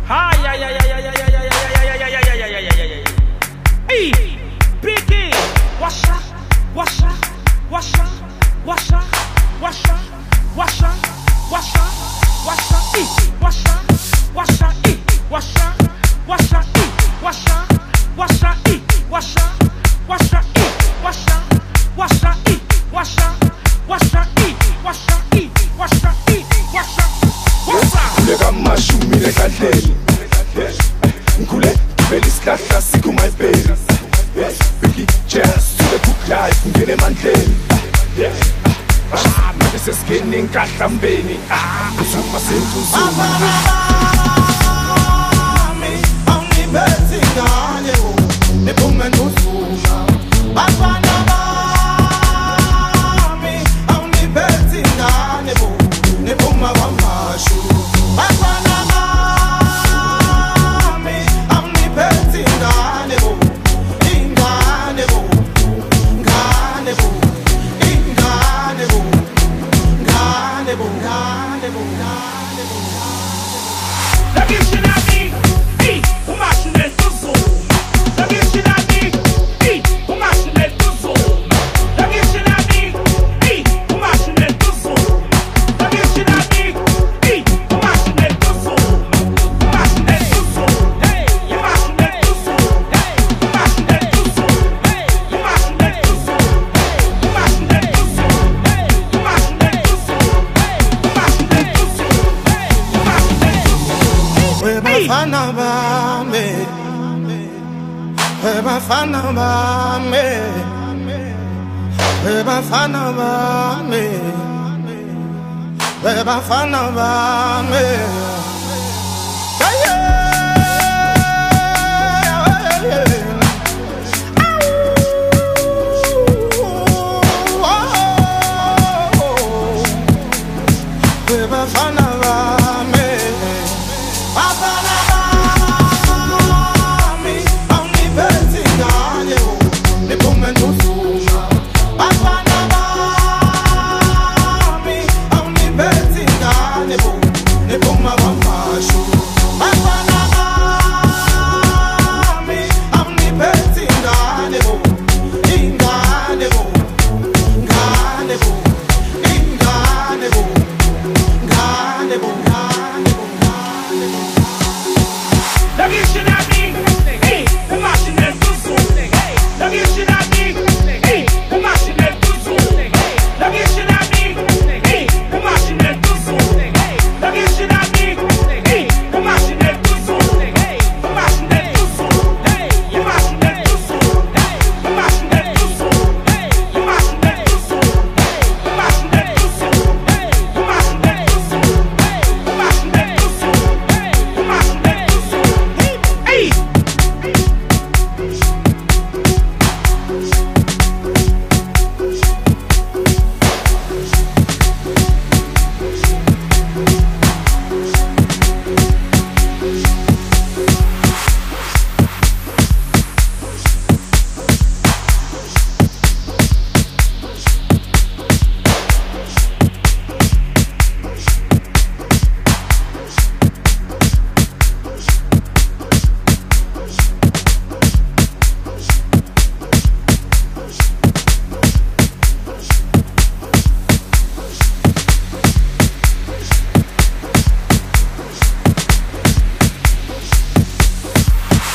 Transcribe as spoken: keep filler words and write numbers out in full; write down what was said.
Ay, ay, ay, ay, ay, ay, ay, ay, ay, ay, ay, ay, ay, ay, ay, ay, ay. Hey, Biggie, washa, washa, washa, washa, washa, washa, washa, washa, ee, washa, washa, ee, washa, washa, ee, washa, washa, ee, washa, washa, ee, washa, washa, ee, washa, washa, ee, washa, ee, washa, ee, washa, washa. Kuleka mashumi lekadleni ngule belisihlahla sikuma ibheli Biggie jazz sule cook life ngene emandleni manje sesingene enkahlambeni kusuma sentuzuma awuniphethi ngane niphume nozuma bafana bami awuniphethi ngane niphuma kwamashu bafana bami awuniphethi ngane ingane bo ngane bo ingane bo ngane bo ngane bo ngane bo Bafana bami, bafana bami, bafana bami, bafana bami. Bafana bami.